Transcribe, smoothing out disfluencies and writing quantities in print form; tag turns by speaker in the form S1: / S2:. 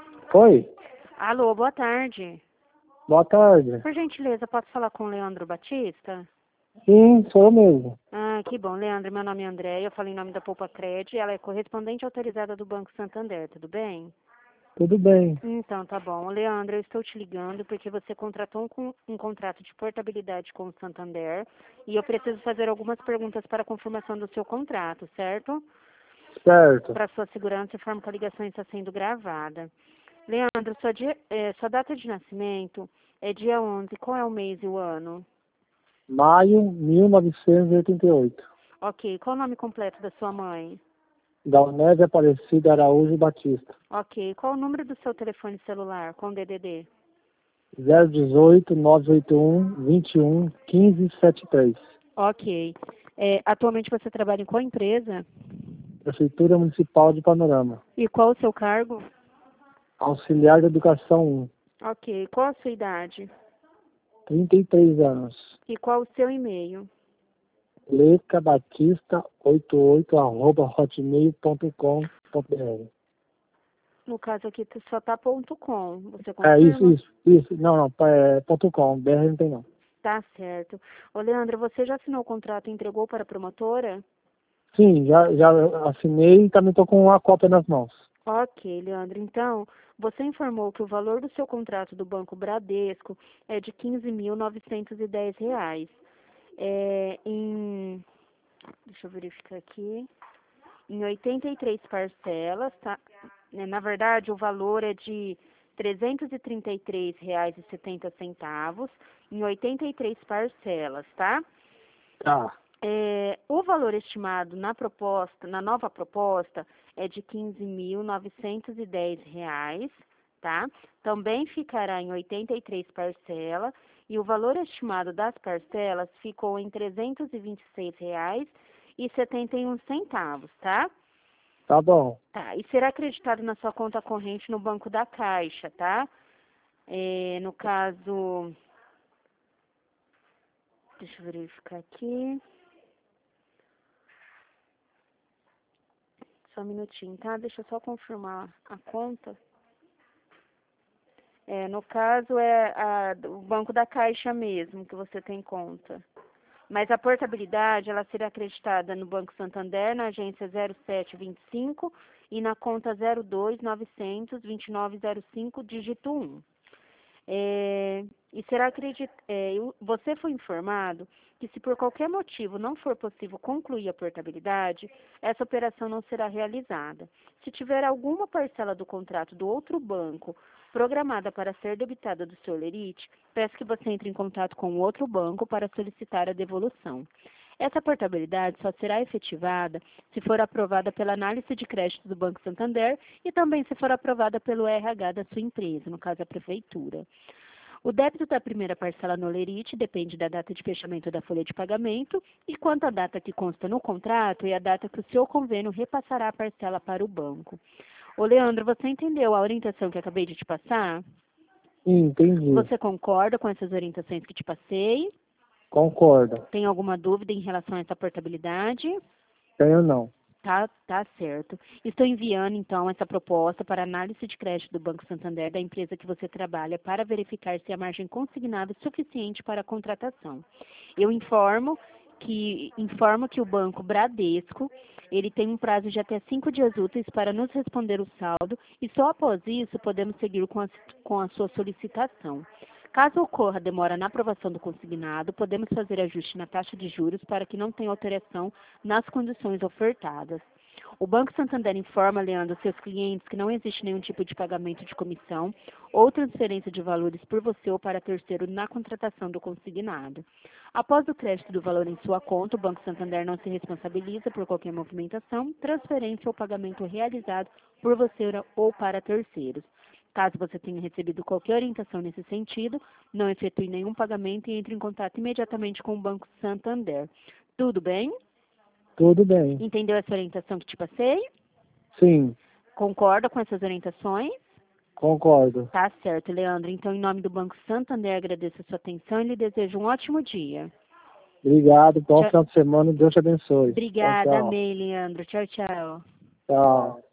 S1: Oi,
S2: Alô, boa tarde.
S1: boa tarde.
S2: Por gentileza, posso falar com o Leandro Batista?
S1: Sim, sou eu mesmo.
S2: Ah, que bom. Leandro, meu nome é André, eu falo em nome da Poupa Cred, ela é correspondente autorizada do Banco Santander, tudo bem?
S1: Tudo bem.
S2: Então, tá bom. Leandro, eu estou te ligando porque você contratou um contrato de portabilidade com o Santander e eu preciso fazer algumas perguntas para a confirmação do seu contrato, certo?
S1: Certo.
S2: Para sua segurança, informo que a ligação está sendo gravada. Leandro, sua data de nascimento é dia 11. Qual é o mês e o ano?
S1: Maio 1988.
S2: Ok. Qual o nome completo da sua mãe?
S1: Dalnésia Aparecida Araújo Batista.
S2: Ok. Qual o número do seu telefone celular com DDD?
S1: 018 981 21 15 73.
S2: Ok. Atualmente você trabalha em qual empresa?
S1: Prefeitura Municipal de Panorama.
S2: E qual o seu cargo?
S1: Auxiliar de Educação 1.
S2: Ok. Qual a sua idade?
S1: 33 anos.
S2: E qual o seu e-mail?
S1: lecabatista88@hotmail.com.br.
S2: No caso aqui só tá ponto .com. Você
S1: Isso,
S2: confirma?
S1: isso. Não, .com. BR não tem não.
S2: Tá certo. Ô, Leandro, você já assinou o contrato e entregou para a promotora?
S1: Sim, já assinei e também estou com uma cópia nas mãos.
S2: Ok, Leandro. Então, você informou que o valor do seu contrato do Banco Bradesco é de R$ 15.910. Deixa eu verificar aqui. Em 83 parcelas, tá? Na verdade, o valor é de R$ 333,70 em 83 parcelas, tá?
S1: Tá,
S2: O valor estimado na nova proposta, é de R$ 15.910, tá? Também ficará em 83 parcelas e o valor estimado das parcelas ficou em R$ 326,71, tá?
S1: tá bom.
S2: Tá, e será acreditado na sua conta corrente no Banco da Caixa, tá? No caso, deixa eu verificar aqui. Só um minutinho, tá? Deixa eu só confirmar a conta. No caso, o Banco da Caixa mesmo que você tem conta. Mas a portabilidade, ela será acreditada no Banco Santander, na agência 0725 e na conta 02900 2905, dígito 1. Você foi informado que se por qualquer motivo não for possível concluir a portabilidade, essa operação não será realizada. Se tiver alguma parcela do contrato do outro banco programada para ser debitada do seu lerite, peço que você entre em contato com o outro banco para solicitar a devolução. Essa portabilidade só será efetivada se for aprovada pela análise de crédito do Banco Santander e também se for aprovada pelo RH da sua empresa, no caso a prefeitura. O débito da primeira parcela no lerite depende da data de fechamento da folha de pagamento e quanto à data que consta no contrato é a data que o seu convênio repassará a parcela para o banco. Ô, Leandro, você entendeu a orientação que eu acabei de te passar?
S1: Sim, entendi.
S2: Você concorda com essas orientações que te passei?
S1: Concordo.
S2: Tem alguma dúvida em relação a essa portabilidade?
S1: Tenho não.
S2: Tá certo. Estou enviando, então, essa proposta para análise de crédito do Banco Santander da empresa que você trabalha para verificar se a margem consignada é suficiente para a contratação. Eu informo que o Banco Bradesco, ele tem um prazo de até 5 dias úteis para nos responder o saldo e só após isso podemos seguir com a sua solicitação. Caso ocorra demora na aprovação do consignado, podemos fazer ajuste na taxa de juros para que não tenha alteração nas condições ofertadas. O Banco Santander informa, Leandro, seus clientes que não existe nenhum tipo de pagamento de comissão ou transferência de valores por você ou para terceiro na contratação do consignado. Após o crédito do valor em sua conta, o Banco Santander não se responsabiliza por qualquer movimentação, transferência ou pagamento realizado por você ou para terceiros. Caso você tenha recebido qualquer orientação nesse sentido, não efetue nenhum pagamento e entre em contato imediatamente com o Banco Santander. Tudo bem?
S1: Tudo bem.
S2: Entendeu essa orientação que te passei?
S1: Sim,
S2: Concorda com essas orientações?
S1: concordo.
S2: Tá certo, Leandro. Então, em nome do Banco Santander, agradeço a sua atenção e lhe desejo um ótimo dia.
S1: Obrigado. Bom final de semana. Deus te abençoe. Tchau,
S2: Obrigada,
S1: tchau.
S2: amém, Leandro. Tchau, tchau.
S1: Tchau.